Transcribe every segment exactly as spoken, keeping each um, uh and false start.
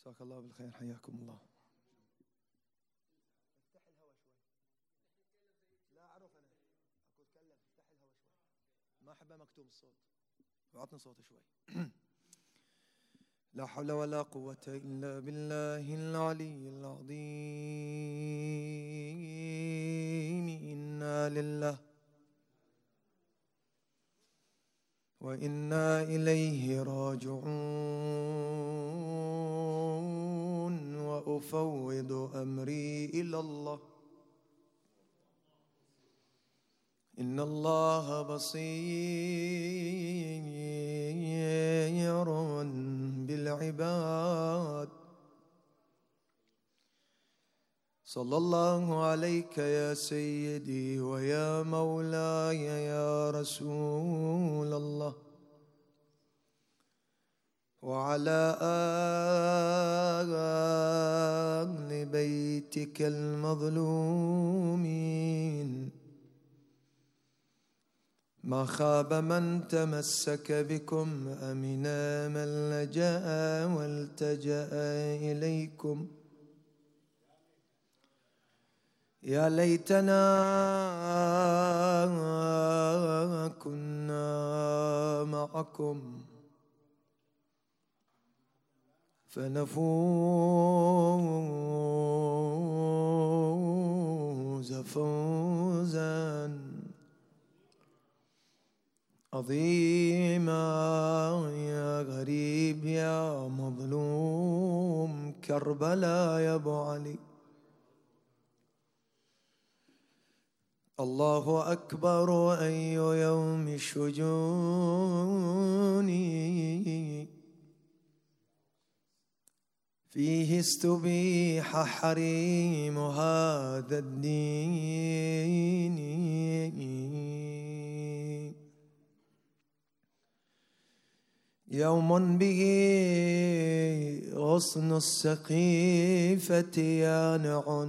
مساك الله بالخير، حياكم الله. افتح الهواء شوي. لا أعرف أنا أكو أتكلم. افتح الهواء شوي. ما أحبه مكتوم الصوت. وعطني صوته شوي. لا حول ولا قوة إلا بالله العلي العظيم. إنا لله وإنا إليه راجعون. وأفوض أمري إلى الله إن الله بصير بالعباد. صلى الله عليك يا سيدي ويا مولاي يا رسول الله، وعلى آل بيتك المظلومين. ما خاب من تمسك بكم، أمنا من لجأ والتجأ إليكم. يا ليتنا كنا معكم فنفوز فوزا عظيما. يا غريب يا مظلوم كربلاء يا ابو علي. الله أكبر أي يوم شجوني فيه استبيح حريم هذا الدين. يوم به غصن السقيفة يانع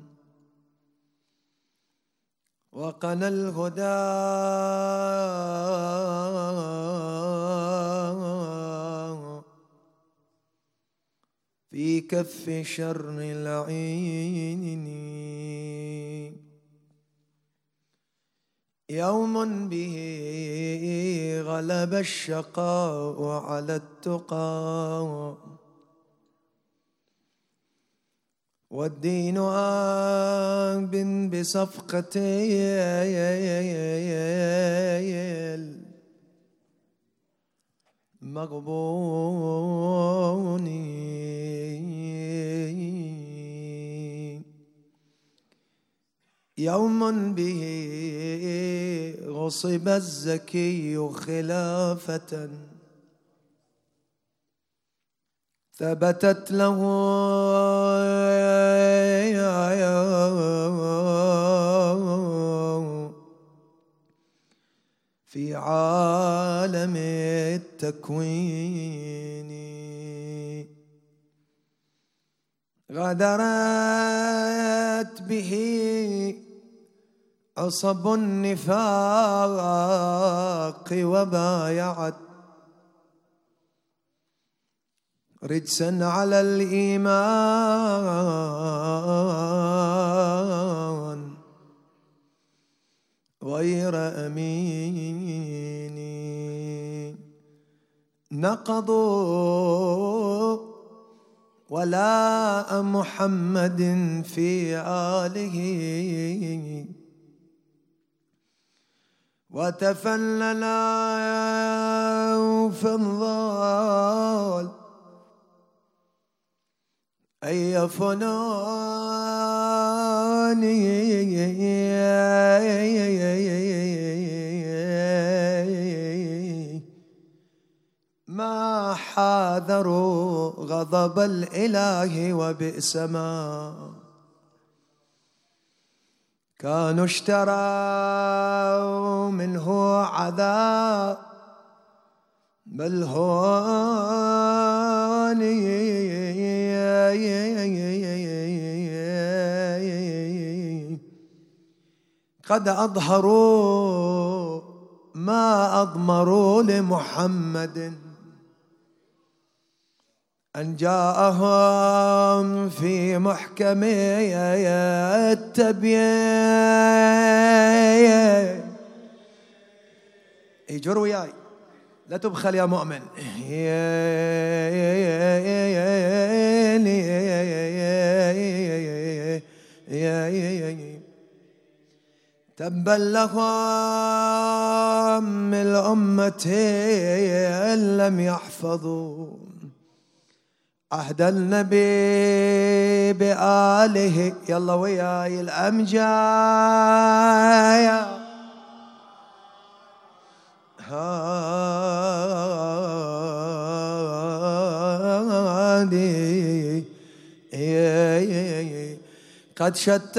وقنا الهدى في كف شر العين. يوم به غلب الشقاء على التقى والدين آب بصفقة المغبون. يوم به غصب الزكي خلافة ثبتت له في عالم التكوين. غدرت به عصب النفاق وبايعت رجسا على الإيمان غير أمين. نقضوا ولاء محمد في آله وتفللا في الضال أي فنان. ما حاذروا غضب الإله وبئس ما كانوا اشتروا منه عذاب بل هون. قد أظهروا ما أضمروا لمحمد أن جاءهم في محكم التبيين. يجر وياي لا تبخل يا مؤمن. تبا لهم الأمة إن لم يحفظوا عهد النبي بآله. يلا وياي الأمجايا هادي قد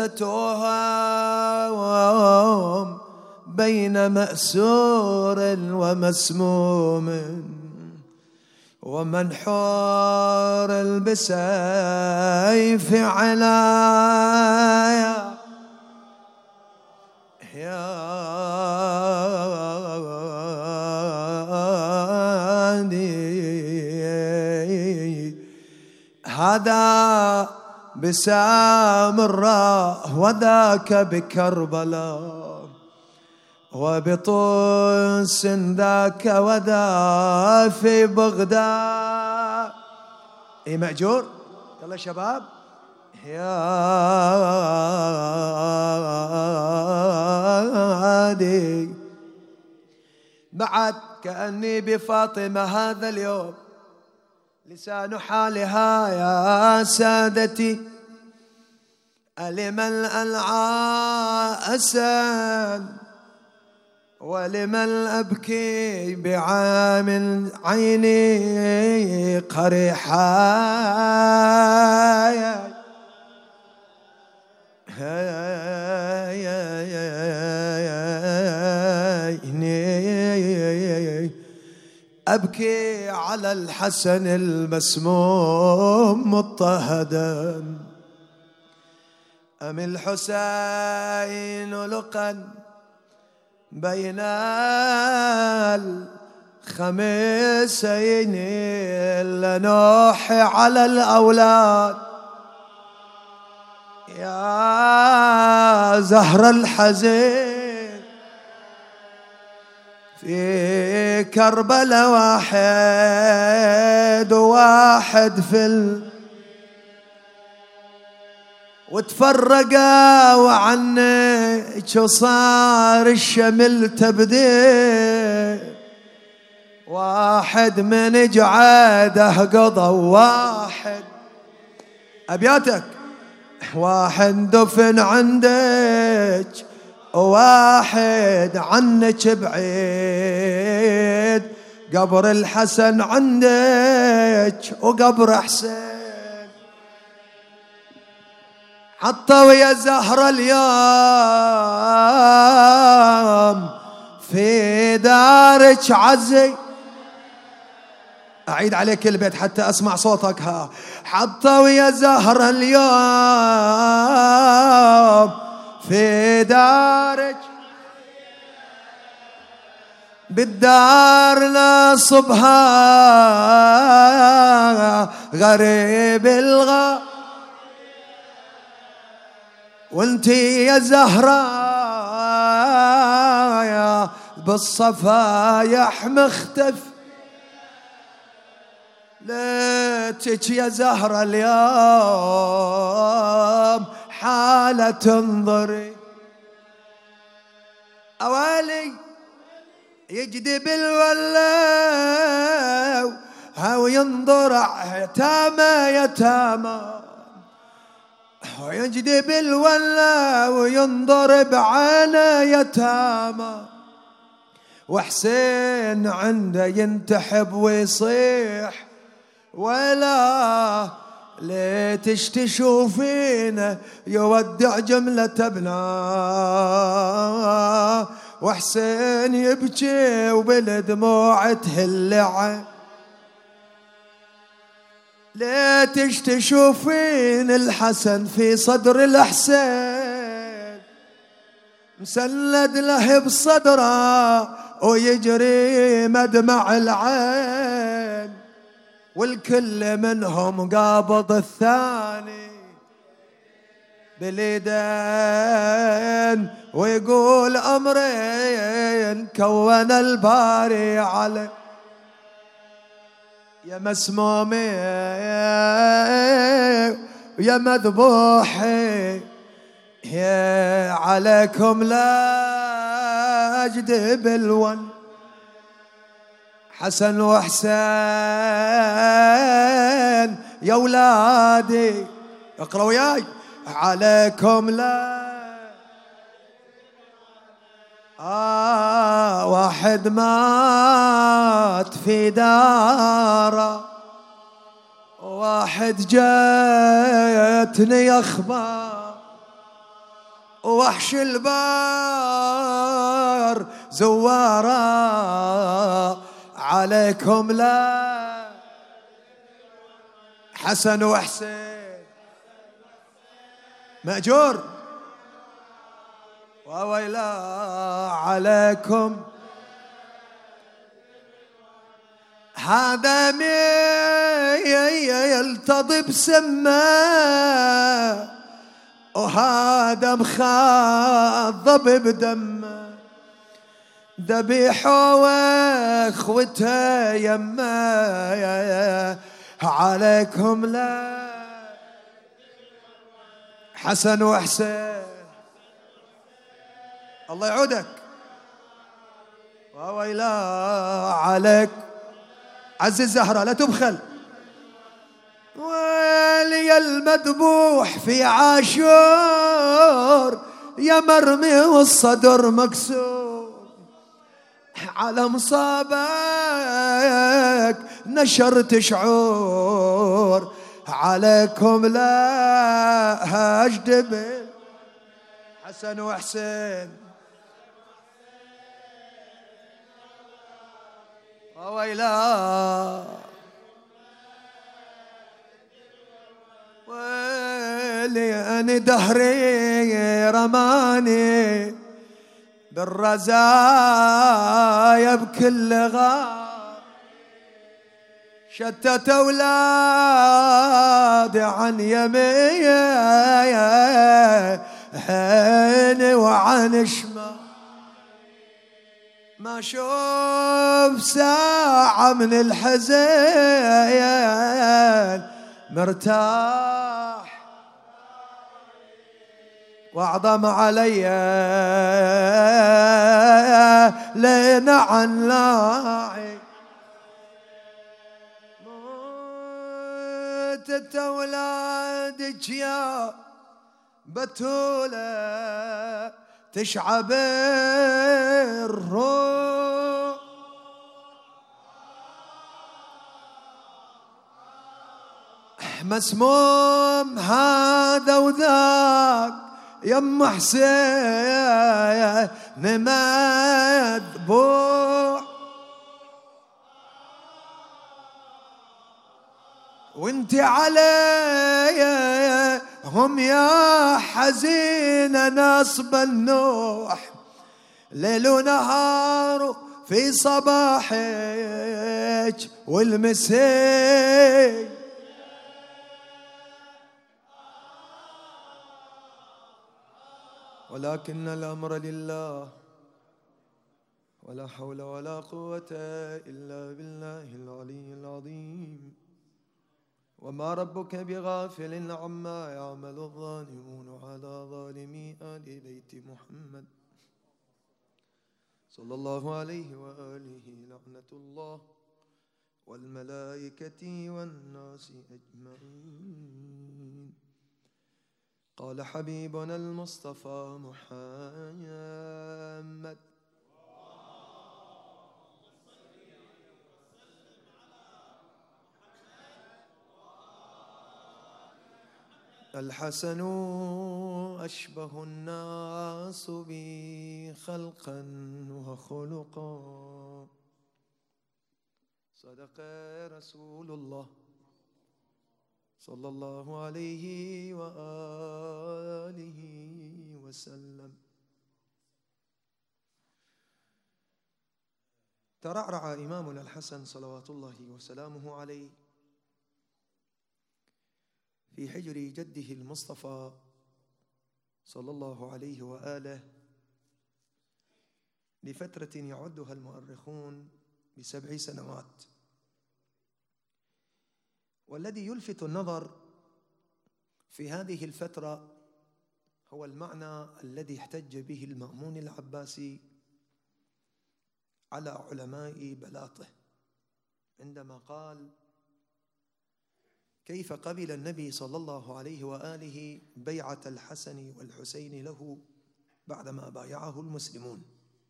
شتتوها بين مأسور ومسموم ومنحور بسيف علايا. يا هذا بسامراء وذاك بكربلاء وبطوس ذاك وذا في بغداد. اي مأجور يلا شباب. يا هادي بعد كأني بفاطمة هذا اليوم لسان حالها يا سادتي ألمن ألعى أسان ولمن أبكي بعام عيني قريحا. أبكي على الحسن المسموم مضطهدا أم الحسين لقا بين الخميسين لنوحي على الأولاد. يا زهر الحزين في كربلاء واحد واحد في ال وتفرقوا عنك وصار الشمل تبدي. واحد من جعاده قضى واحد أبياتك واحد دفن عندك واحد عنك بعيد. قبر الحسن عندك وقبر حسين حطوا يا زهرة اليوم في دارك عزي. أعيد عليك البيت حتى أسمع صوتك. ها حطوا يا زهرة اليوم في دارك بالدار نصبها غريب الغا وانتي يا زهراء بالصفايح مختف. ليتك يا زهرة اليوم حالة تنظري. أوالي يجدب الولاو هاو ينظر يتامى يتامى ويجدب الولاو وينظر بعينه يتامى. وحسين عنده ينتحب ويصيح ولا ليتش تشوفينه يودع جملة ابناء. وحسين يبكي وبالدموع تهل عين. ليتش تشوفين الحسن في صدر الحسين مسند له بصدره ويجري مدمع العين. والكل منهم قابض الثاني باليدين، ويقول أمرين كون الباري عليه. يا مسمومي يا مذبوحي يا عليكم لا أجد بالون، حسن وحسين يا ولادي اقرأ وياي، عليكم لا آه واحد مات في داره، واحد جاتني أخبار، وحش البار زواره، عليكم لا حسن وحسين مأجور وويلا عليكم. هذا يلتضي بسمه، وهذا مخضب بدمه، ذبيح واخوته يمه، عليكم لا حسن وحسين. الله يعودك وويلا عليك عز الزهرة لا تبخل. ويلي المذبوح في عاشور، يا مرمي والصدر مكسور، على مصابك نشرت شعور، عليكم لا هاجدب حسن وحسين. ويلا ويلي أنا دهري رماني بالرزايا بكل غار، شتت أولادي عن يمين وعن شمال، ما شوف ساعة من الحزين مرتاح، واعظم علي لين عن لاعي، موتت أولادك يا بتولة تشعب الروح، مسموم هذا وذاك يم حسين مذبوح، وانت عليهم يا حزين نصب النوح، ليل ونهار في صباحك والمسي، ولكن الأمر لله ولا حول ولا قوة إلا بالله العلي العظيم. وما ربك بغافل عما يعمل الظالمون على ظالمي آل بيت محمد صلى الله عليه وآله، لعنة الله والملائكة والناس أجمعين. قال حبيبنا المصطفى محمد الحسن أشبه الناس بي خلقا وخلقا، صدق رسول الله صلى الله عليه وآله وسلم. ترعرع إمامنا الحسن صلوات الله وسلامه عليه في حجر جده المصطفى صلى الله عليه وآله لفترة يعدها المؤرخون بسبع سنوات. والذي يلفت النظر في هذه الفترة هو المعنى الذي احتج به المأمون العباسي على علماء بلاطه عندما قال: كيف قبل النبي صلى الله عليه وآله بيعة الحسن والحسين له بعدما بايعه المسلمون؟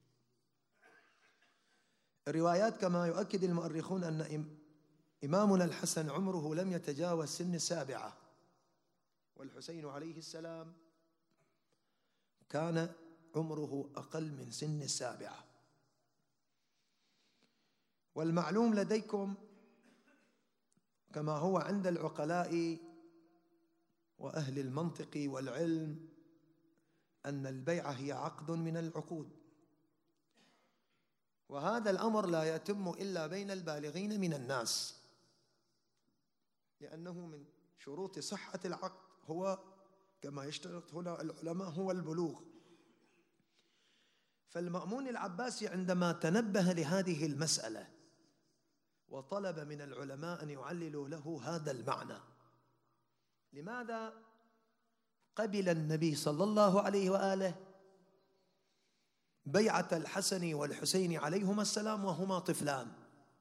الروايات كما يؤكد المؤرخون أن إمامنا الحسن عمره لم يتجاوز سن السابعة، والحسين عليه السلام كان عمره أقل من سن السابعة. والمعلوم لديكم كما هو عند العقلاء وأهل المنطق والعلم أن البيعة هي عقد من العقود، وهذا الأمر لا يتم إلا بين البالغين من الناس، لأنه من شروط صحة العقد هو كما يشترط هنا العلماء هو البلوغ. فالمأمون العباسي عندما تنبه لهذه المسألة وطلب من العلماء أن يعللوا له هذا المعنى، لماذا قبل النبي صلى الله عليه وآله بيعة الحسن والحسين عليهما السلام وهما طفلان؟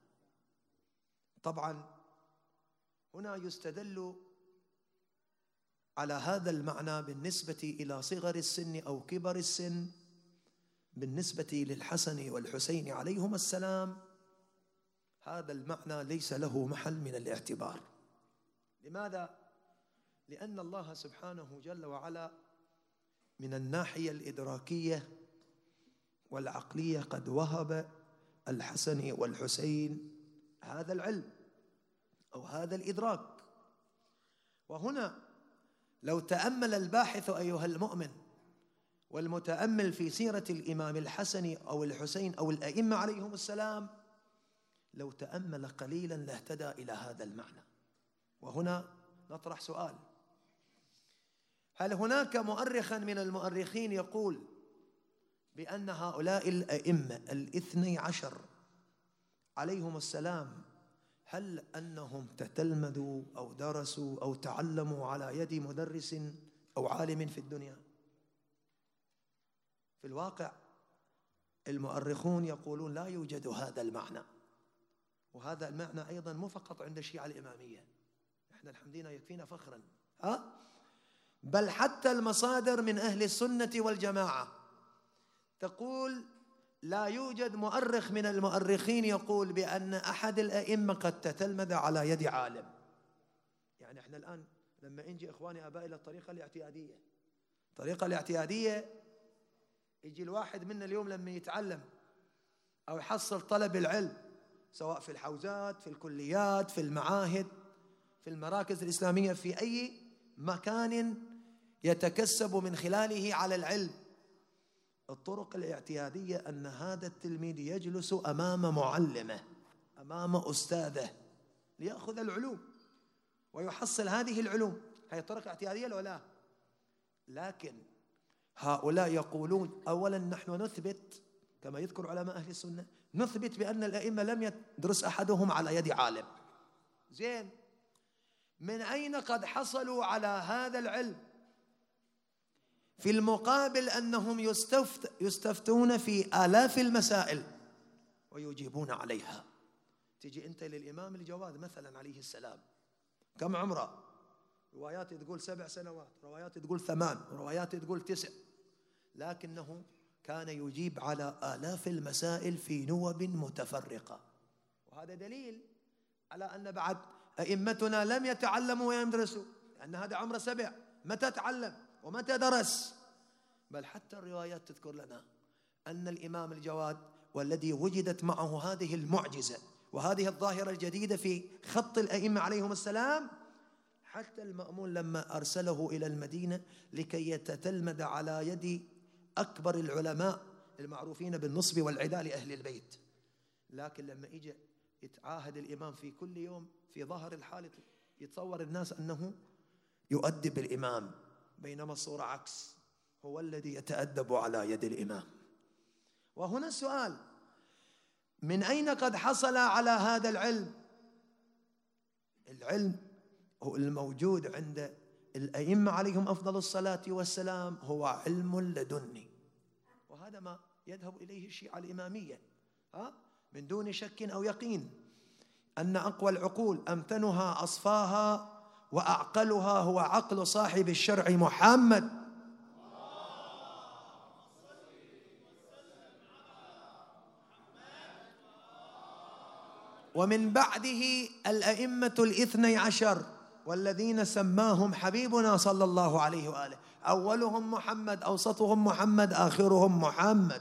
طبعا هنا يستدل على هذا المعنى بالنسبة إلى صغر السن أو كبر السن بالنسبة للحسن والحسين عليهما السلام. هذا المعنى ليس له محل من الاعتبار. لماذا؟ لأن الله سبحانه جل وعلا من الناحية الإدراكية والعقلية قد وهب الحسن والحسين هذا العلم أو هذا الإدراك. وهنا لو تأمل الباحث أيها المؤمن والمتأمل في سيرة الإمام الحسن أو الحسين أو الأئمة عليهم السلام، لو تأمل قليلا لاهتدى إلى هذا المعنى. وهنا نطرح سؤال: هل هناك مؤرخا من المؤرخين يقول بأن هؤلاء الأئمة الاثني عشر عليهم السلام هل أنهم تتلمذوا أو درسوا أو تعلموا على يد مدرس أو عالم في الدنيا؟ في الواقع المؤرخون يقولون لا يوجد هذا المعنى، وهذا المعنى أيضا مو فقط عند الشيعة الإمامية، إحنا الحمد لله يكفينا فخرا، ها؟ بل حتى المصادر من أهل السنة والجماعة تقول لا يوجد مؤرخ من المؤرخين يقول بأن أحد الأئمة قد تتلمذ على يد عالم. يعني إحنا الآن لما نجي إخواني آبائي إلى الطريقة الاعتيادية، الطريقة الاعتيادية يجي الواحد منا اليوم لما يتعلم أو يحصل طلب العلم سواء في الحوزات في الكليات في المعاهد في المراكز الإسلامية في أي مكان يتكسب من خلاله على العلم، الطرق الاعتيادية أن هذا التلميذ يجلس أمام معلمه أمام أستاذه ليأخذ العلوم ويحصل هذه العلوم. هي طرق اعتيادية ولا لا؟ لكن هؤلاء يقولون أولا نحن نثبت كما يذكر علماء أهل السنة، نثبت بأن الأئمة لم يدرس أحدهم على يد عالم. زين، من أين قد حصلوا على هذا العلم؟ في المقابل أنهم يستفت يستفتون في آلاف المسائل ويجيبون عليها. تجي أنت للإمام الجواد مثلا عليه السلام، كم عمره؟ روايات تقول سبع سنوات، روايات تقول ثمان، روايات تقول تسع، لكنه كان يجيب على آلاف المسائل في نوب متفرقة. وهذا دليل على أن بعد أئمتنا لم يتعلموا ويدرسوا، لأن هذا عمره سبع، متى تعلم ومتى درس؟ بل حتى الروايات تذكر لنا أن الإمام الجواد والذي وجدت معه هذه المعجزة وهذه الظاهرة الجديدة في خط الأئمة عليهم السلام، حتى المأمون لما أرسله إلى المدينة لكي يتتلمذ على يد أكبر العلماء المعروفين بالنصب والعداء لأهل البيت، لكن لما إجى يتعاهد الإمام في كل يوم في ظهر الحالة يتصور الناس أنه يؤدب الإمام، بينما الصورة عكس، هو الذي يتأدب على يد الإمام. وهنا السؤال: من أين قد حصل على هذا العلم؟ العلم هو الموجود عند الأئمة عليهم أفضل الصلاة والسلام هو علم لدني، وهذا ما يذهب إليه الشيعة الإمامية ها من دون شك أو يقين، أن أقوى العقول أمتنها أصفاها وأعقلها هو عقل صاحب الشرع محمد. ومن بعده الأئمة الاثني عشر والذين سماهم حبيبنا صلى الله عليه وآله، أولهم محمد، أوسطهم محمد، آخرهم محمد.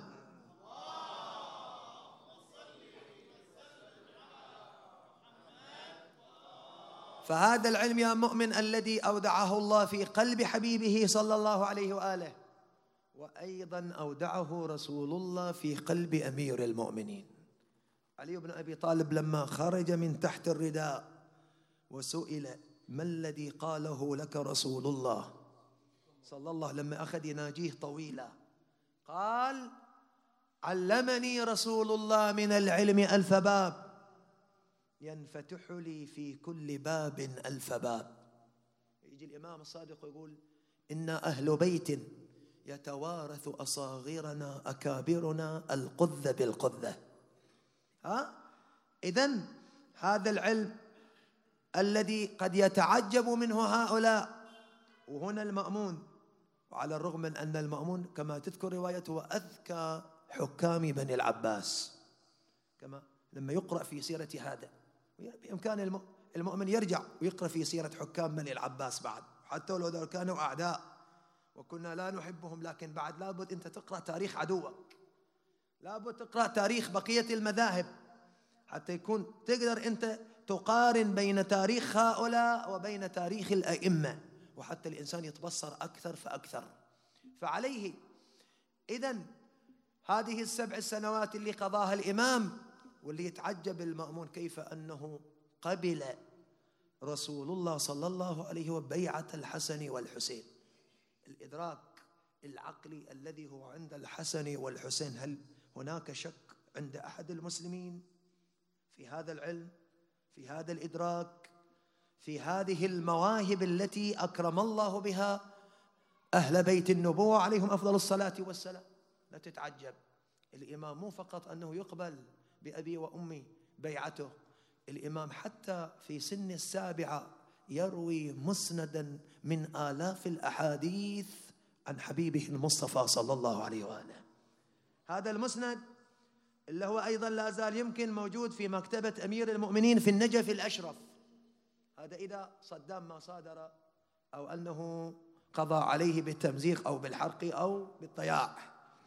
فهذا العلم يا مؤمن الذي أودعه الله في قلب حبيبه صلى الله عليه وآله، وأيضا أودعه رسول الله في قلب أمير المؤمنين علي بن أبي طالب، لما خرج من تحت الرداء وسئل ما الذي قاله لك رسول الله صلى الله عليه وسلم، لما أخذ يناجيه طويلا قال: علمني رسول الله من العلم ألف باب، ينفتح لي في كل باب ألف باب. يجي الإمام الصادق يقول: إنا أهل بيت يتوارث أصاغرنا أكابرنا القذة بالقذة. ها؟ إذن هذا العلم الذي قد يتعجب منه هؤلاء، وهنا المأمون، وعلى الرغم من أن المأمون كما تذكر روايته هو أذكى حكام بني العباس، كما لما يقرأ في سيرة هذا، بإمكان المؤمن يرجع ويقرأ في سيرة حكام بني العباس بعد، حتى لو كانوا أعداء وكنا لا نحبهم، لكن بعد لابد أنت تقرأ تاريخ عدوك، لابد تقرأ تاريخ بقية المذاهب حتى يكون تقدر أنت تقارن بين تاريخ هؤلاء وبين تاريخ الأئمة، وحتى الإنسان يتبصر أكثر فأكثر. فعليه إذن هذه السبع السنوات اللي قضاها الإمام، واللي يتعجب المأمون كيف أنه قبل رسول الله صلى الله عليه وسلم بيعة الحسن والحسين. الإدراك العقلي الذي هو عند الحسن والحسين، هل هناك شك عند أحد المسلمين في هذا العلم، في هذا الإدراك، في هذه المواهب التي أكرم الله بها أهل بيت النبوة عليهم أفضل الصلاة والسلام؟ لا تتعجب، الإمام مو فقط أنه يقبل بأبي وأمي بيعته، الإمام حتى في سن السابعة يروي مسندا من آلاف الأحاديث عن حبيبه المصطفى صلى الله عليه وآله. هذا المسند اللي هو أيضا لا زال يمكن موجود في مكتبة أمير المؤمنين في النجف الأشرف، هذا إذا صدام ما صادر أو أنه قضى عليه بالتمزيق أو بالحرق أو بالضياع،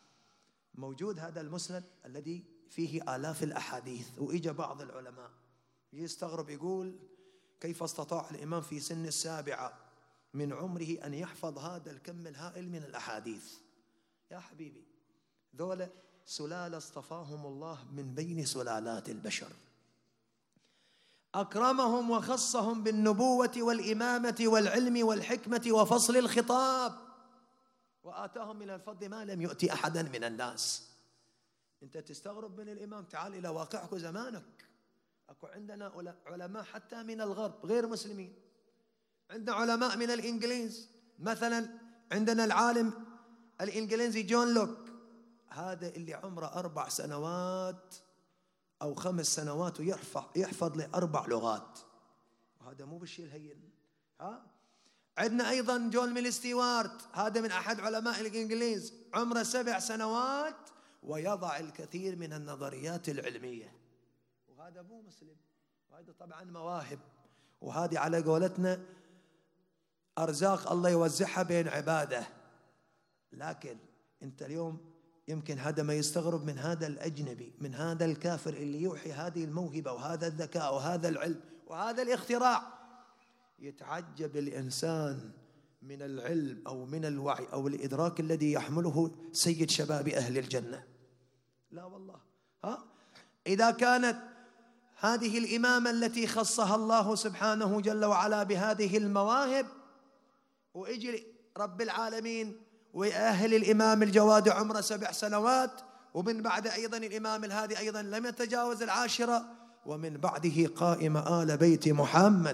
موجود هذا المسند الذي فيه آلاف الأحاديث. وإجا بعض العلماء يستغرب يقول: كيف استطاع الإمام في سن السابعة من عمره أن يحفظ هذا الكم الهائل من الأحاديث؟ يا حبيبي، ذولا سلالة اصطفاهم الله من بين سلالات البشر، أكرمهم وخصهم بالنبوة والإمامة والعلم والحكمة وفصل الخطاب، وآتاهم من الفضل ما لم يؤتي أحدا من الناس. أنت تستغرب من الإمام، تعال إلى واقعك زمانك، أكو عندنا علماء حتى من الغرب غير مسلمين، عندنا علماء من الإنجليز، مثلا عندنا العالم الإنجليزي جون لوك، هذا اللي عمره أربع سنوات أو خمس سنوات ويحفظ يحفظ له أربع لغات، وهذا مو بالشيء الهين. ها، عندنا أيضا جون ميل ستيوارت، هذا من أحد علماء الإنجليز، عمره سبع سنوات ويضع الكثير من النظريات العلمية، وهذا مو مسلم، وهذا طبعا مواهب، وهذه على قولتنا أرزاق الله يوزعها بين عباده. لكن أنت اليوم يمكن هذا ما يستغرب من هذا الأجنبي، من هذا الكافر اللي يوحي هذه الموهبة وهذا الذكاء وهذا العلم وهذا الاختراع، يتعجب الإنسان من العلم أو من الوعي أو الإدراك الذي يحمله سيد شباب أهل الجنة. لا والله، ها، إذا كانت هذه الإمامة التي خصها الله سبحانه جل وعلا بهذه المواهب ويجي رب العالمين ويأهل الإمام الجواد عمره سبع سنوات، ومن بعد أيضا الإمام الهادي أيضا لم يتجاوز العاشرة، ومن بعده قائم آل بيت محمد.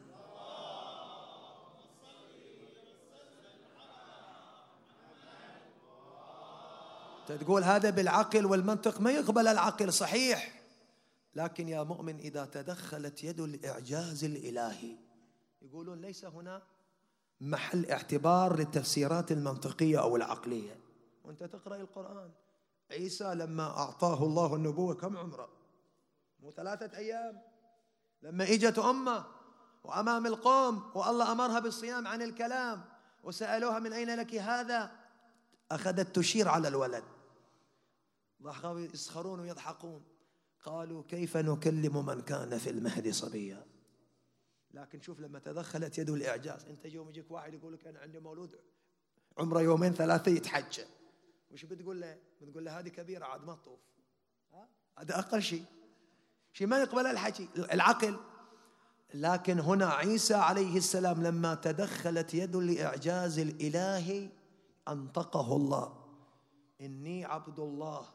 تقول هذا بالعقل والمنطق ما يقبل العقل، صحيح، لكن يا مؤمن إذا تدخلت يد الإعجاز الإلهي يقولون ليس هنا محل اعتبار للتفسيرات المنطقية أو العقلية. وأنت تقرأ القرآن، عيسى لما أعطاه الله النبوة كم عمره؟ مو ثلاثة أيام. لما إجت أمه وأمام القوم والله أمرها بالصيام عن الكلام وسألوها من أين لك هذا، أخذت تشير على الولد، ضحكوا يسخرون ويضحكون، قالوا كيف نكلم من كان في المهد صبيا. لكن شوف لما تدخلت يد الإعجاز، أنت يوم يجيك واحد يقول لك أنا عندي مولود عمره يومين ثلاثة يتحجى، وش بتقول له؟ بتقول له هذه كبيرة عاد ما تطوف، هذا أقل شيء، شيء ما يقبل الحكي العقل. لكن هنا عيسى عليه السلام لما تدخلت يد الإعجاز الإلهي أنطقه الله، إني عبد الله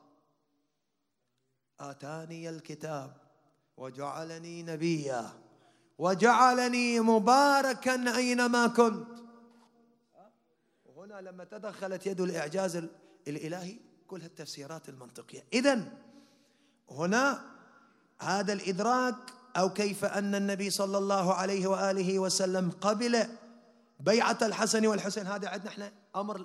آتاني الكتاب وجعلني نبيا وجعلني مباركا أينما كنت. وهنا لما تدخلت يد الإعجاز الإلهي كل التفسيرات المنطقية. إذن هنا هذا الإدراك، أو كيف أن النبي صلى الله عليه وآله وسلم قبل بيعة الحسن والحسين، هذا عندنا احنا أمر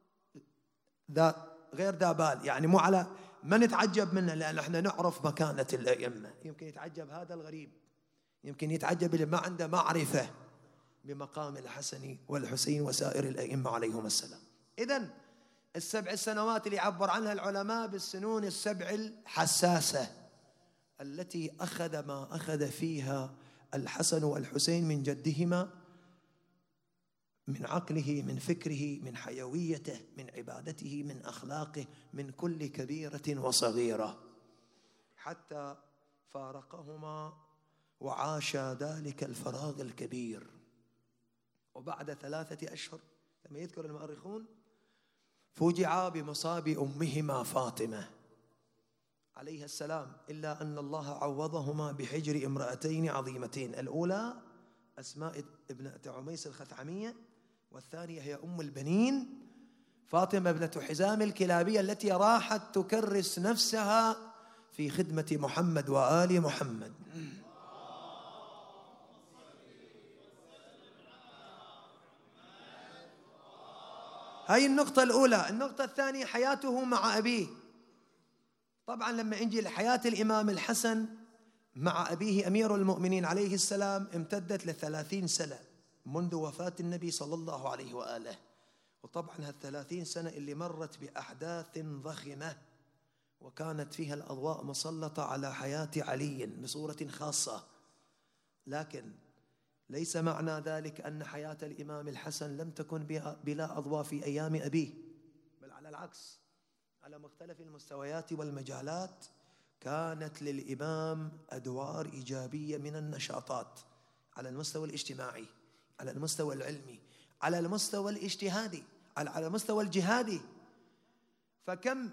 ذا غير ذا بال، يعني مو على ما نتعجب منه، لأن احنا نعرف مكانة الأئمة. يمكن يتعجب هذا الغريب، يمكن يتعجب اللي ما عنده معرفة بمقام الحسن والحسين وسائر الأئمة عليهم السلام. إذن السبع سنوات اللي يعبر عنها العلماء بالسنون السبع الحساسة التي أخذ ما أخذ فيها الحسن والحسين من جدهما، من عقله، من فكره، من حيويته، من عبادته، من أخلاقه، من كل كبيرة وصغيرة، حتى فارقهما وعاشا ذلك الفراغ الكبير. وبعد ثلاثة أشهر لما يذكر المؤرخون فوجعا بمصاب أمهما فاطمة عليها السلام، إلا أن الله عوضهما بحجر امرأتين عظيمتين، الأولى أسماء ابنة عميس الخثعمية، والثانية هي أم البنين فاطمة ابنة حزام الكلابية التي راحت تكرس نفسها في خدمة محمد وآل محمد. هاي النقطة الأولى. النقطة الثانية حياته مع أبيه. طبعا لما نجي لحياة الإمام الحسن مع أبيه أمير المؤمنين عليه السلام امتدت لثلاثين سنة منذ وفاة النبي صلى الله عليه وآله. وطبعا هالثلاثين سنة اللي مرت بأحداث ضخمة، وكانت فيها الأضواء مسلطة على حياة علي بصورة خاصة. لكن ليس معنى ذلك أن حياة الإمام الحسن لم تكن بلا أضواء في أيام أبيه، بل على العكس، على مختلف المستويات والمجالات كانت للإمام أدوار إيجابية من النشاطات، على المستوى الاجتماعي، على المستوى العلمي، على المستوى الاجتهادي، على المستوى الجهادي. فكم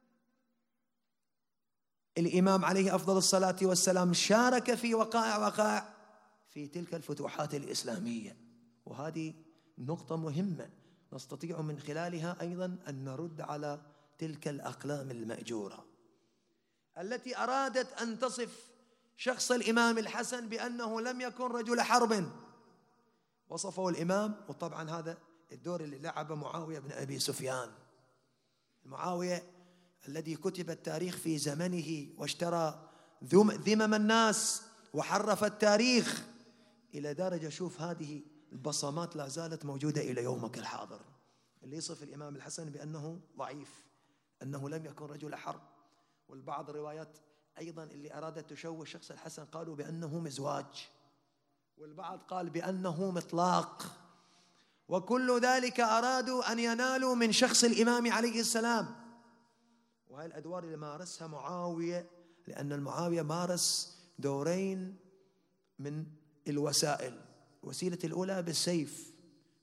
الإمام عليه أفضل الصلاة والسلام شارك في وقائع وقائع في تلك الفتوحات الإسلامية. وهذه نقطة مهمة نستطيع من خلالها أيضا أن نرد على تلك الأقلام المأجورة التي أرادت أن تصف شخص الإمام الحسن بأنه لم يكن رجل حرب. وصفه الإمام، وطبعا هذا الدور اللي لعبه معاوية بن أبي سفيان، معاوية الذي كتب التاريخ في زمنه واشترى ذمم الناس وحرف التاريخ إلى درجة شوف هذه البصمات لا زالت موجودة إلى يومك الحاضر، اللي يصف الإمام الحسن بأنه ضعيف، أنه لم يكن رجل حرب. والبعض روايات أيضا اللي أرادت تشوه شخص الحسن قالوا بأنه مزواج، والبعض قال بأنه مطلاق، وكل ذلك أرادوا أن ينالوا من شخص الإمام عليه السلام. وهي الأدوار اللي مارسها معاوية، لأن المعاوية مارس دورين من الوسائل، وسيلة الأولى بالسيف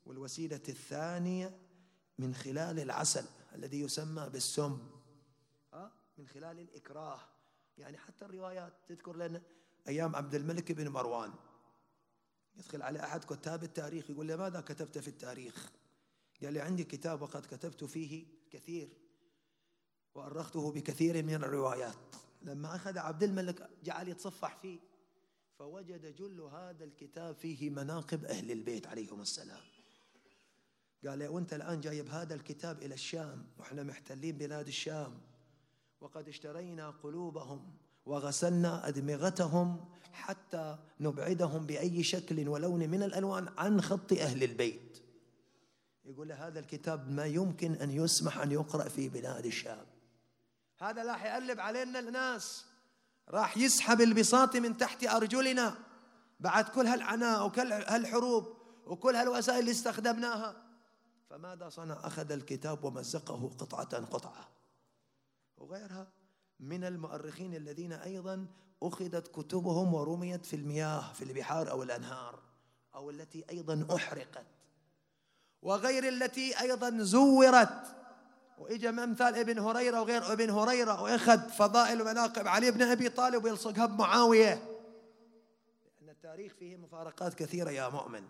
والوسيلة الثانية من خلال العسل الذي يسمى بالسم، من خلال الإكراه. يعني حتى الروايات تذكر لنا أيام عبد الملك بن مروان يدخل على أحد كتاب التاريخ يقول له ماذا كتبت في التاريخ؟ قال لي عندي كتاب وقد كتبت فيه كثير وأرخته بكثير من الروايات. لما أخذ عبد الملك جعل يتصفح فيه فوجد جل هذا الكتاب فيه مناقب أهل البيت عليهم السلام. قال لي وأنت الآن جايب هذا الكتاب إلى الشام وإحنا محتلين بلاد الشام وقد اشترينا قلوبهم وغسلنا أدمغتهم حتى نبعدهم بأي شكل ولون من الألوان عن خط أهل البيت. يقول له هذا الكتاب ما يمكن أن يسمح أن يقرأ في بلاد الشام. هذا راح يقلب علينا الناس، راح يسحب البساط من تحت أرجلنا بعد كل هالعناء وكل هالحروب وكل هالوسائل اللي استخدمناها. فماذا صنع؟ أخذ الكتاب ومزقه قطعة قطعة. وغيرها من المؤرخين الذين أيضا أخذت كتبهم ورميت في المياه في البحار أو الأنهار، أو التي أيضا أحرقت، وغير التي أيضا زورت. وإجا مثال ابن هريرة وغير ابن هريرة وأخذ فضائل ومناقب علي بن أبي طالب ويلصقها بمعاوية، لأن التاريخ فيه مفارقات كثيرة يا مؤمن.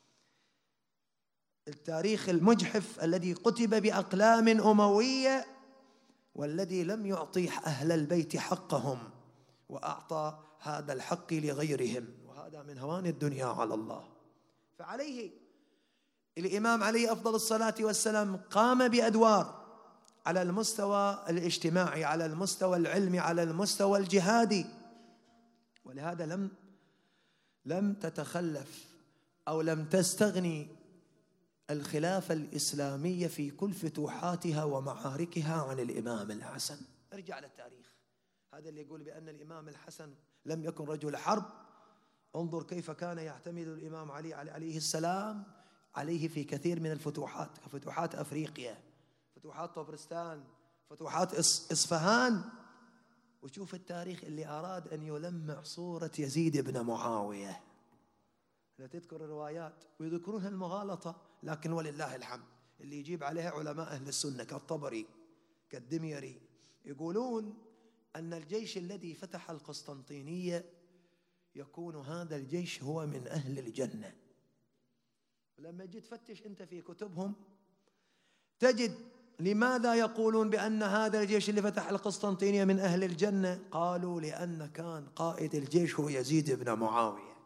التاريخ المجحف الذي كتب بأقلام أموية والذي لم يعطي أهل البيت حقهم وأعطى هذا الحق لغيرهم، وهذا من هوان الدنيا على الله. فعليه الإمام عليه أفضل الصلاة والسلام قام بأدوار على المستوى الاجتماعي، على المستوى العلمي، على المستوى الجهادي. ولهذا لم لم تتخلف أو لم تستغني الخلافة الإسلامية في كل فتوحاتها ومعاركها عن الإمام الحسن. ارجع للتاريخ. هذا اللي يقول بأن الإمام الحسن لم يكن رجل حرب، انظر كيف كان يعتمد الإمام علي عليه السلام عليه في كثير من الفتوحات، فتوحات أفريقيا، فتوحات طبرستان، فتوحات إصفهان. وشوف التاريخ اللي أراد أن يلمع صورة يزيد بن معاوية. لا تذكر الروايات ويذكرونها المغالطة، لكن ولله الحمد اللي يجيب عليها علماء أهل السنة كالطبري كالدميري يقولون أن الجيش الذي فتح القسطنطينية يكون هذا الجيش هو من أهل الجنة. لما جيت تفتش أنت في كتبهم تجد لماذا يقولون بأن هذا الجيش اللي فتح القسطنطينية من أهل الجنة؟ قالوا لأن كان قائد الجيش هو يزيد بن معاوية،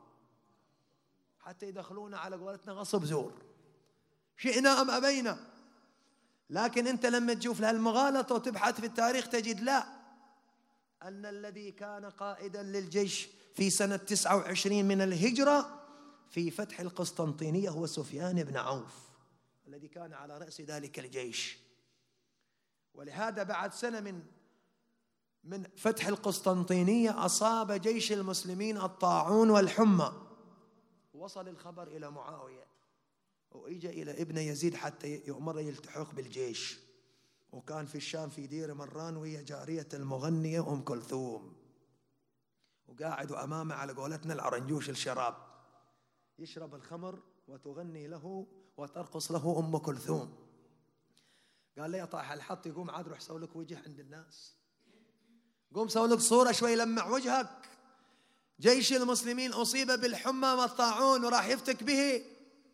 حتى يدخلون على قولتنا غصب زور، شئنا أم أبينا. لكن أنت لما تشوف لهالمغالطة وتبحث في التاريخ تجد لا، أن الذي كان قائدا للجيش في سنة تسعة وعشرين من الهجرة في فتح القسطنطينية هو سفيان بن عوف الذي كان على رأس ذلك الجيش. ولهذا بعد سنة من من فتح القسطنطينية أصاب جيش المسلمين الطاعون والحمى، وصل الخبر إلى معاوية وإجا إلى ابن يزيد حتى يؤمر يلتحق بالجيش. وكان في الشام في دير مران وهي جارية المغنية أم كلثوم، وقاعد أمامه على قولتنا العرنجوش الشراب، يشرب الخمر وتغني له وترقص له أم كلثوم. قال لي يا طاح الحط يقوم عاد روح سوي لك وجه عند الناس، قوم سوي لك صورة شوي لمع وجهك، جيش المسلمين أصيب بالحمى والطاعون وراح يفتك به.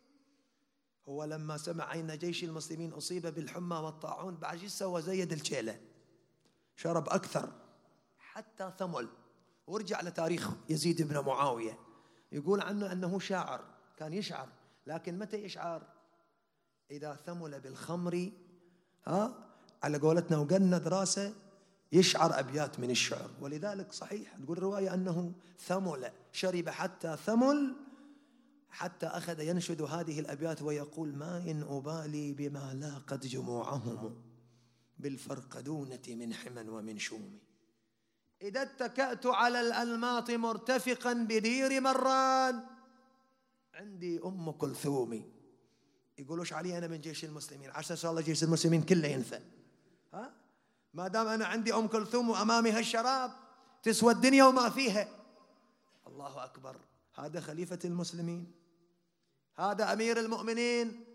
هو لما سمع أن جيش المسلمين أصيب بالحمى والطاعون بعد ايش سوى؟ زيد الشيلة، شرب أكثر حتى ثمل. ورجع لتاريخ يزيد بن معاوية يقول عنه أنه شاعر، كان يشعر، لكن متى يشعر؟ إذا ثمل بالخمر ها على قولتنا وقند راسه يشعر أبيات من الشعر. ولذلك صحيح نقول رواية أنه ثمل، شرب حتى ثمل، حتى أخذ ينشد هذه الأبيات ويقول ما إن أبالي بما لاقت جموعهم بالفرقدونة من حمى ومن شوم، إذا اتكأت على الألماط مرتفقا بدير مران عندي أم كلثوم. يقولوش علي أنا من جيش المسلمين عشان إن شاء الله جيش المسلمين كله ينفع، ها ما دام أنا عندي أم كلثوم وأمامي هالشراب تسوى الدنيا وما فيها. الله أكبر، هذا خليفة المسلمين، هذا أمير المؤمنين،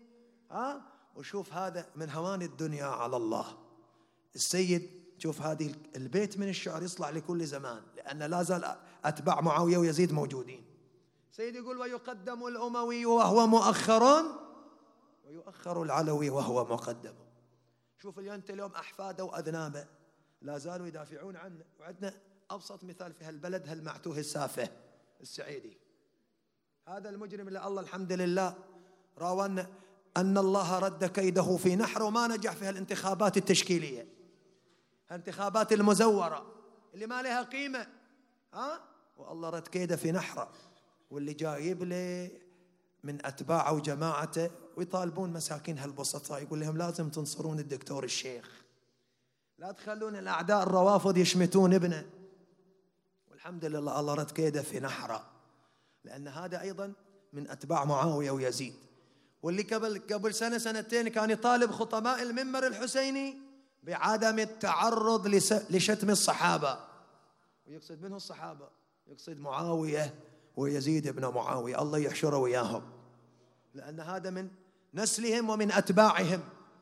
ها وشوف هذا من هوان الدنيا على الله. السيد شوف هذه البيت من الشعر يصلح لكل زمان، لأن لا زال أتباع معاوية ويزيد موجودين. سيد يقول ويقدم الأموي وهو مؤخر ويؤخر العلوي وهو مقدم. شوف اليوم أنت اليوم أحفاده وأذنابه لا زالوا يدافعون عنه. وعندنا أبسط مثال في هالبلد هالمعتوه السافه السعيدي، هذا المجرم اللي الله الحمد لله راونا أن الله رد كيده في نحر وما نجح في هالانتخابات التشكيلية، هالانتخابات المزورة اللي ما لها قيمة، ها والله رد كيده في نحره. واللي جايب له من أتباعه وجماعته ويطالبون مساكين هالبسطاء، يقول لهم لازم تنصرون الدكتور الشيخ، لا تخلون الأعداء الروافض يشمتون ابنه. والحمد لله الله رد كيده في نحره، لأن هذا أيضا من أتباع معاوية ويزيد. واللي قبل قبل سنة سنتين كان يطالب خطباء المنبر الحسيني بعدم التعرض لشتم الصحابة، ويقصد منه الصحابة، يقصد معاوية ويزيد ابن معاوية، الله يحشره وياهم، لأن هذا من نسلهم ومن أتباعهم.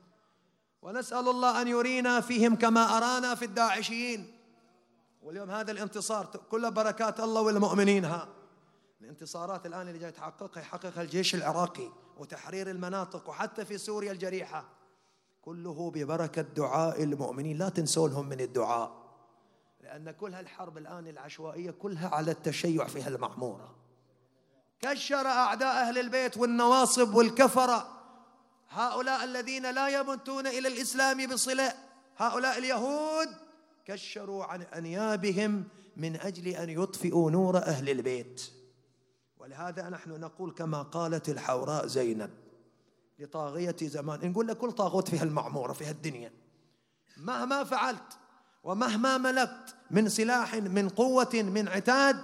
ونسأل الله أن يرينا فيهم كما أرانا في الداعشيين. واليوم هذا الانتصار كله بركات الله والمؤمنين. ها الانتصارات الآن اللي جاي تحققها يحققها الجيش العراقي وتحرير المناطق وحتى في سوريا الجريحة، كله ببركة دعاء المؤمنين. لا تنسونهم من الدعاء، لأن كل هالحرب الآن العشوائية كلها على التشيع في هالمعمورة. كشر أعداء أهل البيت والنواصب والكفرة، هؤلاء الذين لا يمتون إلى الإسلام بصلة، هؤلاء اليهود كشروا عن أنيابهم من أجل أن يطفئوا نور أهل البيت. ولهذا نحن نقول كما قالت الحوراء زينب لطاغية زمان، نقول لكل طاغوت في هالمعمورة في هالدنيا مهما فعلت ومهما ملكت من سلاح من قوة من عتاد،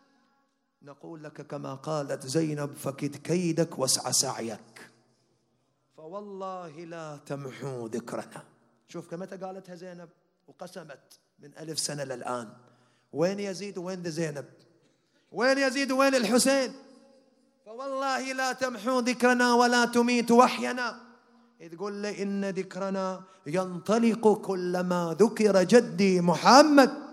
نقول لك كما قالت زينب فكد كيدك واسع سعيك فوالله لا تمحو ذكرنا. شوف كما قالتها زينب وقسمت من ألف سنة للآن. وين يزيد وين ذا زينب؟ وين يزيد وين الحسين؟ فوالله لا تمحو ذكرنا ولا تميت وحينا، إذ قل لي إن ذكرنا ينطلق كلما ذكر جدي محمد.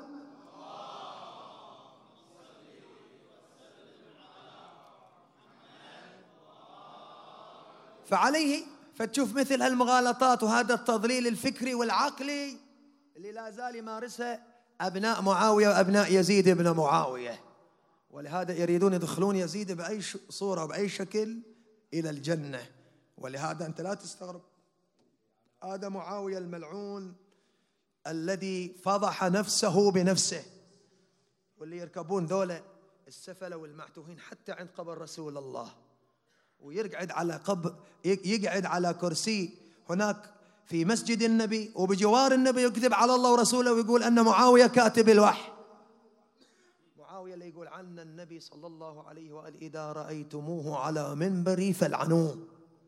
فعليه فتشوف مثل هالمغالطات وهذا التضليل الفكري والعقلي اللي لا زال يمارسها أبناء معاوية وأبناء يزيد بن معاوية. ولهذا يريدون يدخلون يزيد بأي صورة وبأي شكل إلى الجنة. ولهذا أنت لا تستغرب، هذا معاوية الملعون الذي فضح نفسه بنفسه، واللي يركبون ذولا السفلة والمعتوهين حتى عند قبر رسول الله، ويقعد على قبر يقعد على كرسي هناك في مسجد النبي وبجوار النبي يكذب على الله ورسوله ويقول أن معاوية كاتب الوحي. معاوية اللي يقول عنا النبي صلى الله عليه وآله إذا رأيتموه على منبري فالعنوه.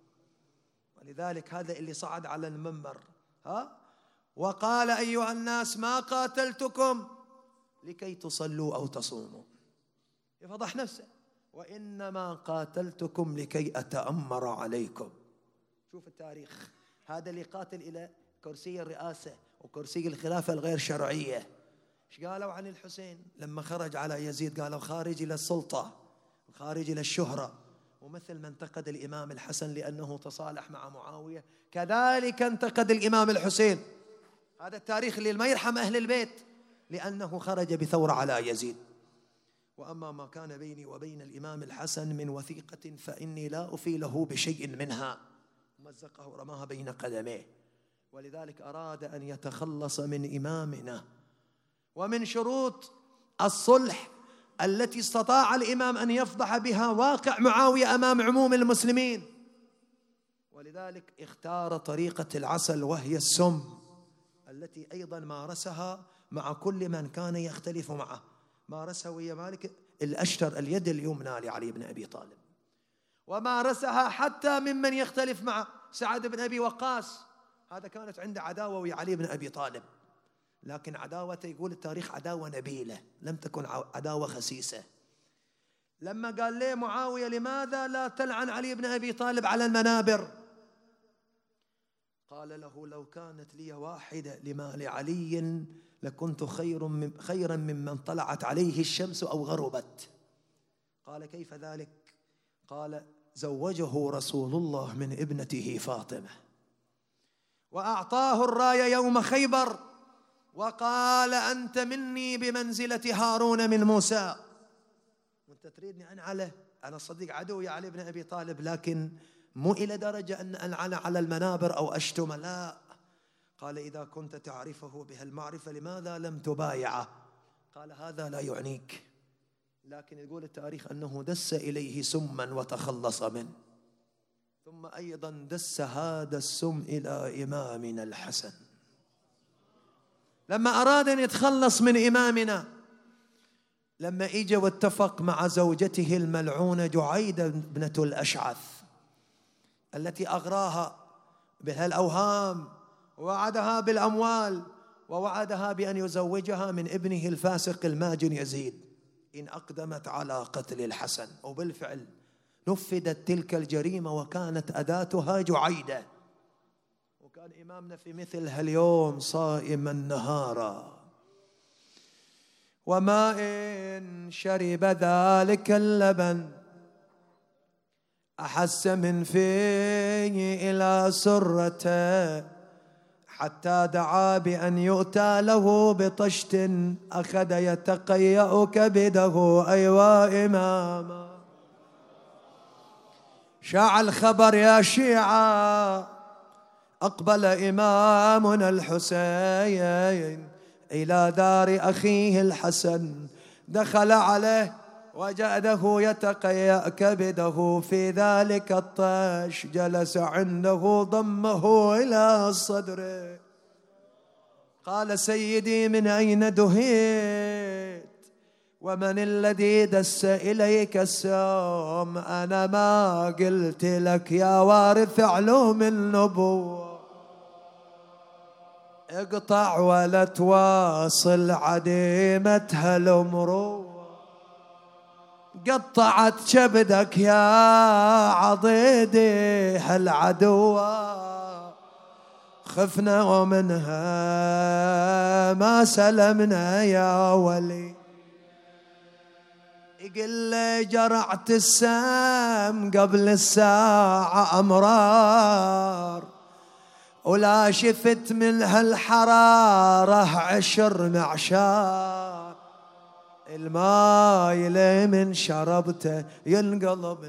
ولذلك هذا اللي صعد على المنبر ها وقال أيها الناس ما قاتلتكم لكي تصلوا أو تصوموا، يفضح نفسه، وإنما قاتلتكم لكي أتأمر عليكم. شوف التاريخ، هذا اللي قاتل إلى كرسي الرئاسة وكرسي الخلافة الغير شرعية. ايش قالوا عن الحسين لما خرج على يزيد؟ قالوا خارج إلى السلطة وخارج إلى الشهرة. ومثل ما انتقد الإمام الحسن لأنه تصالح مع معاوية، كذلك انتقد الإمام الحسين. هذا التاريخ اللي ما يرحم أهل البيت، لأنه خرج بثورة على يزيد. وأما ما كان بيني وبين الإمام الحسن من وثيقة فإني لا أفيله بشيء منها. مزقه ورماها بين قدميه. ولذلك أراد أن يتخلص من إمامنا. ومن شروط الصلح التي استطاع الإمام أن يفضح بها واقع معاوية أمام عموم المسلمين، ولذلك اختار طريقة العسل وهي السم التي أيضا مارسها مع كل من كان يختلف معه. مارسها ويا مالك الأشتر اليد اليمنى لعلي بن أبي طالب، ومارسها حتى ممن يختلف مع سعد بن أبي وقاص. هذا كانت عنده عداوة ويا علي بن أبي طالب، لكن عداوته يقول التاريخ عداوة نبيلة، لم تكن عداوة خسيسة. لما قال ليه معاوية لماذا لا تلعن علي بن أبي طالب على المنابر؟ قال له لو كانت لي واحدة لما لعلي لكنت خير من خيرا ممن طلعت عليه الشمس أو غربت. قال كيف ذلك؟ قال زوجه رسول الله من ابنته فاطمة وأعطاه الراية يوم خيبر وقال أنت مني بمنزلة هارون من موسى. وأنت تريدني أنعله؟ أنا صديق عدوي علي بن أبي طالب، لكن مو إلى درجة أن أنعل على المنابر أو أشتم، لا. قال إذا كنت تعرفه بهالمعرفة لماذا لم تبايعه؟ قال هذا لا يعنيك، لكن يقول التاريخ أنه دس إليه سما وتخلص منه. ثم أيضا دس هذا السم إلى إمامنا الحسن لما أراد أن يتخلص من إمامنا، لما إجا واتفق مع زوجته الملعونة جعيدة ابنة الأشعث التي أغراها بهالأوهام ووعدها بالأموال ووعدها بأن يزوجها من ابنه الفاسق الماجن يزيد إن أقدمت على قتل الحسن. وبالفعل نفذت تلك الجريمة وكانت أداتها جعيدة. وكان إمامنا في مثل هاليوم صائما نهارا، وما إن شرب ذلك اللبن أحس من فيه إلى سرته حتى دعا بأن يؤتى له بطشت أخذ يتقيأ كبده. أيوا إماما شاع الخبر يا شيعة، أقبل إمامنا الحسين إلى دار أخيه الحسن، دخل عليه وجده يتقيأ كبده في ذلك الطش، جلس عنده ضمه إلى صدره. قال سيدي من أين دهيت؟ ومن الذي دس إليك السم؟ أنا ما قلت لك يا وارث علوم النبوة اقطع ولا تواصل عديمة هالمروة، قطعت كبدك يا عضيدي هالعدوة، خفنا ومنها ما سلمنا يا ولي. يقل لي جرعت السام قبل الساعة أمرار، ولا شفت من هالحرارة عشر معشار، الماي اللي من شربته ينقلب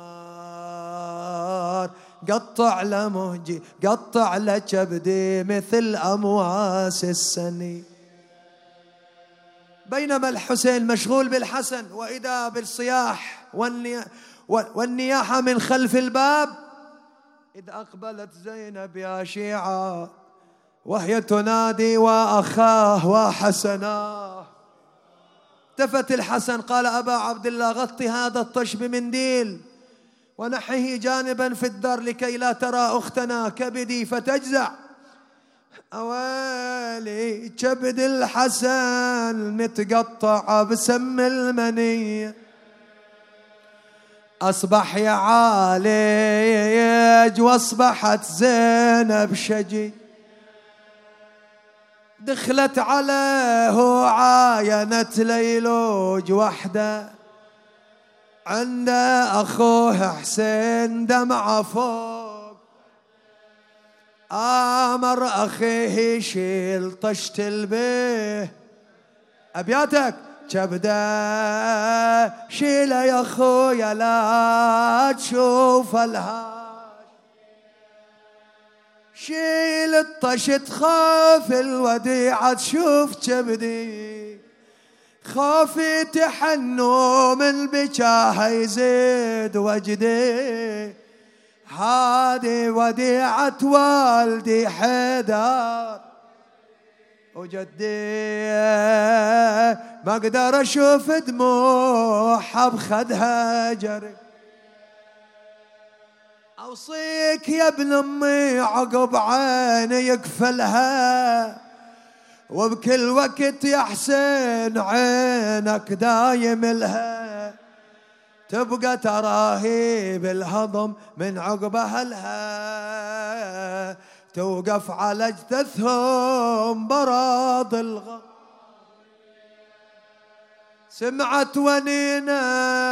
نار، قطع لمهجي قطع لكبدي مثل أمواس السني. بينما الحسين مشغول بالحسن وإذا بالصياح والنياحة من خلف الباب، إذ أقبلت زينب يا شيعة وهي تنادي وأخاه وحسناه. التفت الحسن قال أبا عبد الله غطي هذا الطش بمنديل ونحيه جانبا في الدار لكي لا ترى أختنا كبدي فتجزع. أويلي كبد الحسن متقطع بسم المنية، أصبح يعالج واصبحت زينب شجي. دخلت عليه عاينت ليلوج وحده عند أخوه حسين دمعة فوق، آمر أخيه يشيل طشت البيه. أبياتك كبده شيله يا أخويا لا تشوف الهاش، شيل الطش تخاف الوديعة تشوف كبدي، خافي تحنو من بكاها يزيد وجدي، هادي وديعة والدي حيدر وجدي ما اقدر اشوف دموعها بخدها جري. اوصيك يا ابن امي عقب عيني يكفلها، وبكل وقت يا حسين عينك دايم لها، تبقى تراهي بالهضم من عقبها لها، توقف على اجتثهم براض الغم. سمعت ونينة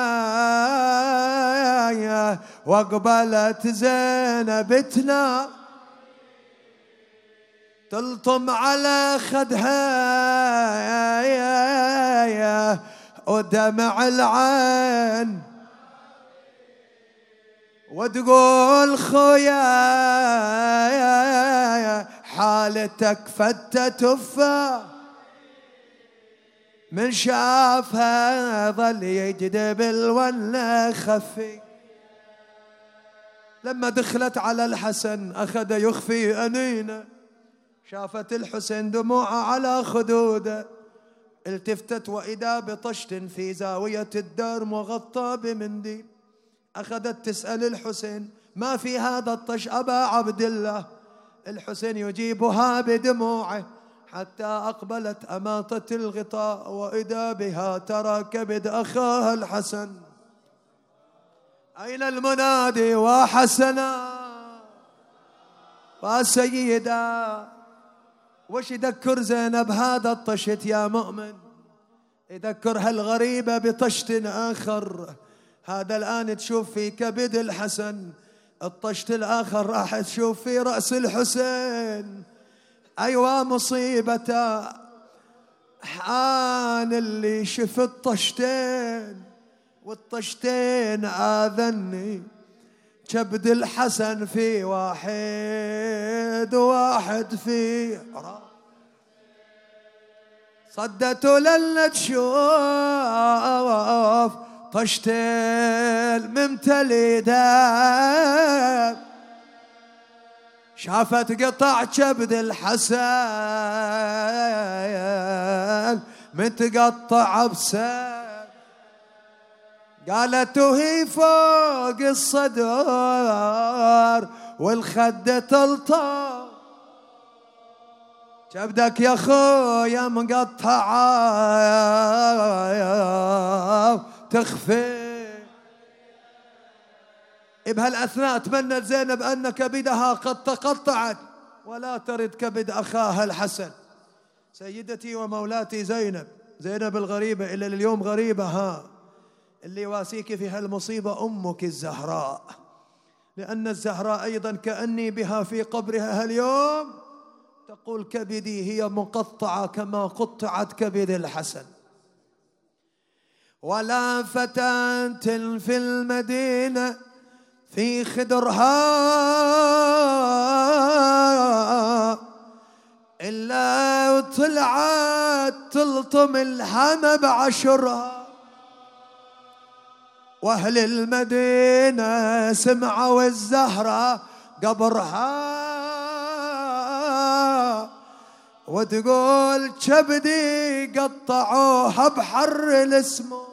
واقبلت زينب تنام، تلطم على خدها ودمع العين، وتقول خويا حالتك فتة تفا، من شافها ظل يجذب الونه خفي. لما دخلت على الحسن أخذ يخفي أنينه، شافت الحسين دموعه على خدوده، التفتت وإذا بطشت في زاوية الدار مغطى بمنديل. أخذت تسأل الحسين ما في هذا الطش أبا عبد الله، الحسين يجيبها بدموعه حتى أقبلت أماطت الغطاء، وإذا بها ترى كبد أخاها الحسن. أين المنادي وحسنا وسيدا؟ وش يذكر زينب هذا الطشت يا مؤمن؟ يذكرها الغريبة بطشت آخر. هذا الآن تشوف في كبد الحسن، الطشت الآخر راح تشوف في رأس الحسين. أيوة مصيبته حان اللي شفت طشتين، والطشتين آذني كبد الحسن في واحد وواحد في عراق. صدته لن تشوف طشتين ممتلي دم، شافت قطع كبد الحسن متقطع بسم. قالت وهي فوق الصدر والخدة تلطم، كبدك يا خويا مقطعة تخفي. بهالأثناء تمنت زينب أن كبدها قد تقطعت ولا ترد كبد أخاها الحسن. سيدتي ومولاتي زينب، زينب الغريبة إلى اليوم غريبة، ها اللي واسيك في هالمصيبة أمك الزهراء، لأن الزهراء أيضا كأني بها في قبرها اليوم تقول كبدي هي مقطعة كما قطعت كبد الحسن. ولا فتاة في المدينة في خدرها إلا وطلعت تلطم الحمى بعشرها، وأهل المدينة سمعوا الزهرة قبرها، وتقول كبدي قطعوها بحر الاسموم.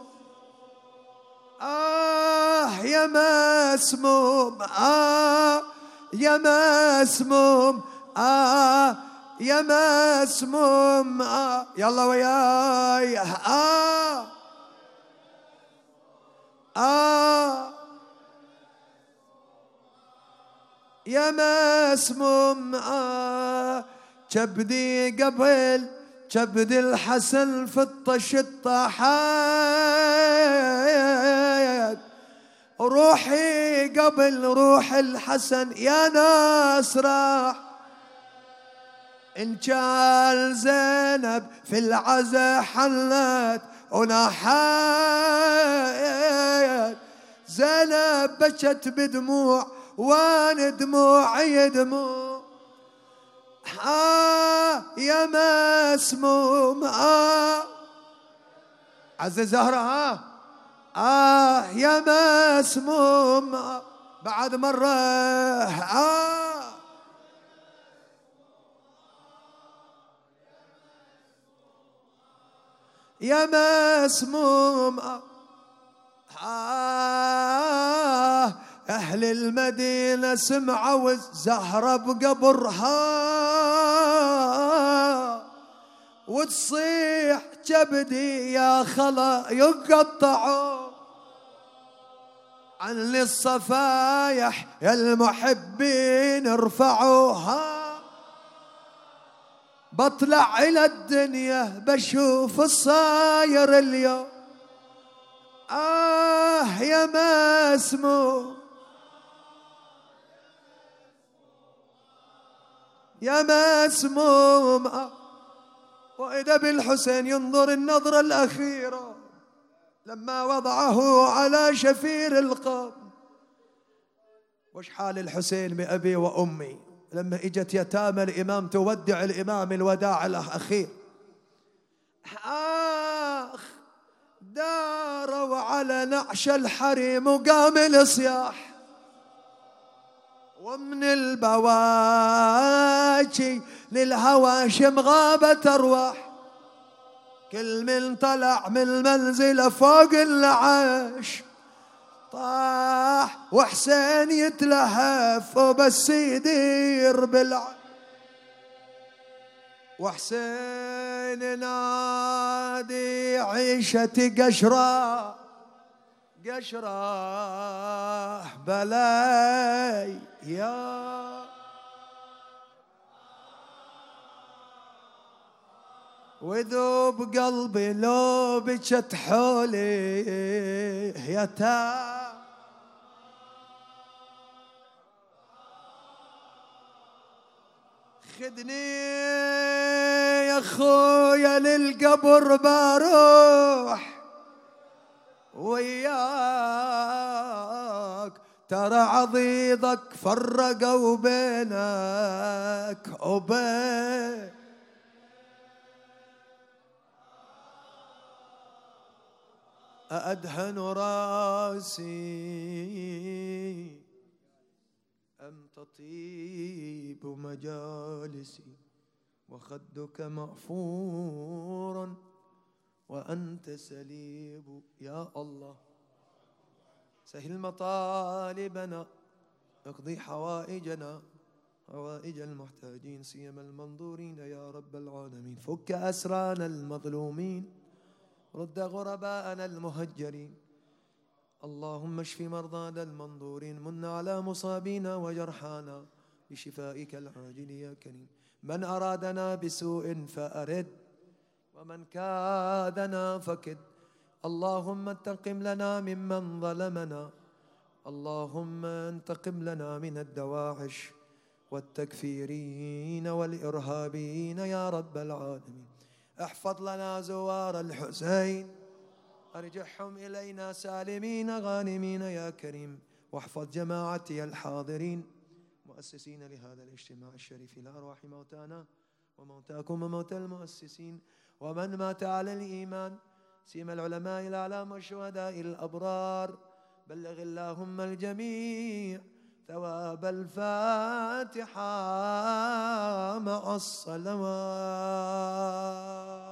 آه يا مسموم، آه يا مسموم، آه يا مسموم، آه يلا وياي، آه آه يا مسموم، آه كبدي قبل كبد الحسن في الطش الطاحات، روحي قبل روح الحسن يا ناس راح. إن كان زينب في العزا حلت ونحات، زينب بكت بدموع وانا دموعي دموع. آه يا مسموم، آه عز الزهرة، ها آه يا مسموم، آه بعد مرة، آه يا مسموم، آه أهل المدينة سمعوا الزهرة بقبرها، وتصيح كبدي يا خلا يقطعوا عن الصفايح يا المحبين ارفعوها. بطلع إلى الدنيا بشوف الصاير اليوم. آه يا مسموم يا مسموم آه. وإذا بالحسين ينظر النظرة الأخيرة لما وضعه على شفير القبر. وش حال الحسين بأبي وأمي لما إجت يتامى الإمام تودع الإمام الوداع الأخير؟ آخ داروا على نعش الحريم وقام الصياح، ومن البواكي للهواشم غابت أرواح. كل من طلع من المنزل فوق العش طاح، وحسين يتلهف وبس يدير بالعش. وحسين نادي عيشتي قشرة قشرة بلاي يا وذوب قلبي لو بجت حولي يا تا. خذني يا خويا للقبر بروح وياك، ترى عضيضك فرقوا بينك وبين أدهن راسي أم تطيب مجالسي، وخدك مغفورا وأنت سليب. يا الله سهل مطالبنا، اقضي حوائجنا حوائج المحتاجين سيما المنظورين يا رب العالمين. فك أسرانا المظلومين، رد غرباءنا المهجرين. اللهم اشف مرضانا المنظورين، من على مصابينا وجرحانا بشفائك العاجل يا كريم. من أرادنا بسوء فأرد، ومن كادنا فكد. اللهم انتقم لنا ممن ظلمنا، اللهم انتقم لنا من الدواعش والتكفيرين والإرهابيين يا رب العالمين. احفظ لنا زوار الحسين، ارجعهم إلينا سالمين غانمين يا كريم. واحفظ جماعتي الحاضرين مؤسسين لهذا الاجتماع الشريف لأرواح موتانا وموتاكم وموتى المؤسسين، ومن مات على الإيمان سيما العلماء الأعلام والشهداء الأبرار. بلغ اللهم الجميع ثواب الفاتحة مع الصلوات.